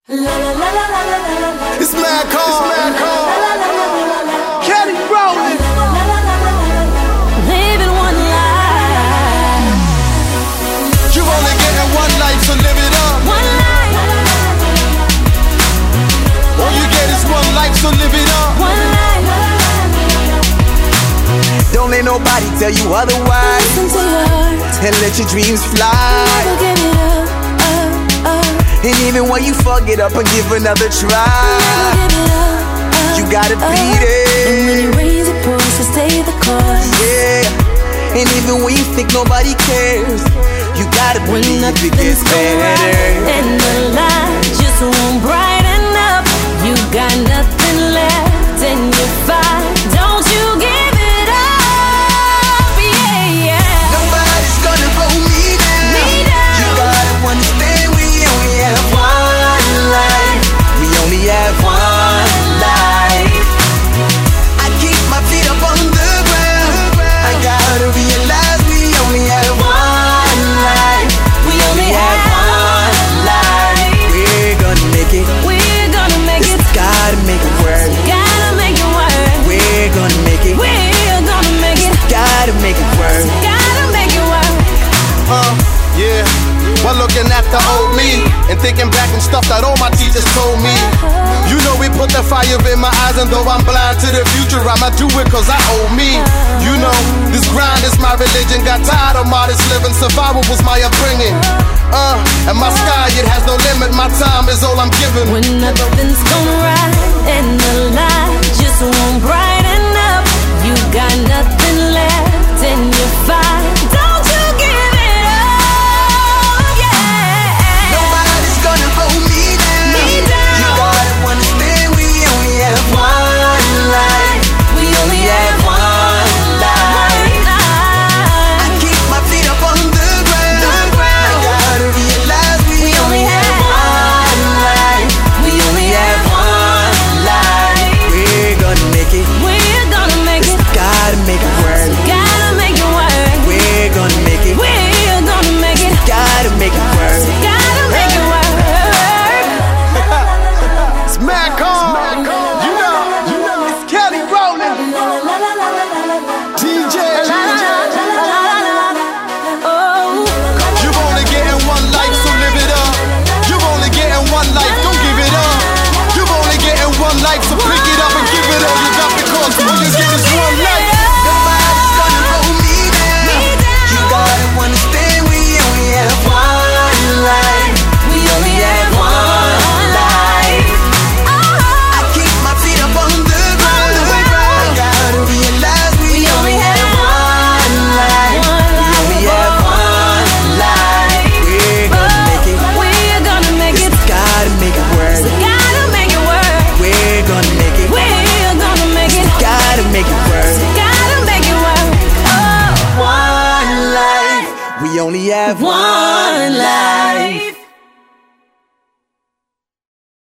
It's Mad Call. Kelly Rowland. Living one life. You only getting one life, so live it up. One life. All you get is one life, so live it up. One life. Don't let nobody tell you otherwise. Listen to your heart. And let your dreams fly. Never give it up. And even when you fuck it up and give another try, Never give it up. you gotta beat it. And when it rains, it pours, so stay the course. Yeah. And even when you think nobody cares, you gotta When believe it nothing's gets going right better. and the light just won't brighten up, you got nothing left and you're fine. Don't you give it up, yeah, yeah. Nobody's gonna hold me down. Me down. You gotta understand we only have one life. We only have one life. I keep my feet up on the ground. I gotta realize we only have one life. We only have one life. We're gonna make it. We're gonna make it. Gotta make it work. Gotta make it work. We're gonna make it. We're gonna make it. Gotta make it work. Gotta make it work. Yeah. While looking at the old me and thinking back on stuff that all my teachers told me. You know we put the fire in my eyes, and though I'm blind to the future, I'ma do it cause I owe me. You know, this grind is my religion. Got tired of modest living, survival was my upbringing. And my sky, it has no limit, my time is all I'm giving. When nothing's gonna right and the light just won't brighten up, you got nothing left and you're fine. Don't you give it up, yeah. Nobody's gonna hold me down. Me down. You gotta understand we only have one life. We only have one life. I keep my feet up on the ground. I gotta realize we only have one life. We only have one life. We're gonna make it. We're gonna make it. Gotta make it work. Gotta make it work. We're gonna make it. We're gonna make it. Gotta make it work. Gotta make it work. It's Mad Call. You know, it's Kelly Rowland. DJ. Oh. You only getting one life, so live it up. You only getting one life, don't give it up. You only getting one life, so pick it up and give it all you got, because all you get is one life. Nobody's gonna hold me down. You gotta understand we only have one life. We only have one life. I keep my feet up on the ground. I gotta realize we only have one life. We only have one life. We're gonna make it. We're gonna make it. Gotta make it work. Gotta make it work. We're gonna make it. We're gonna make it. Gotta make it work. Gotta make it work. Oh. One life. We only have one.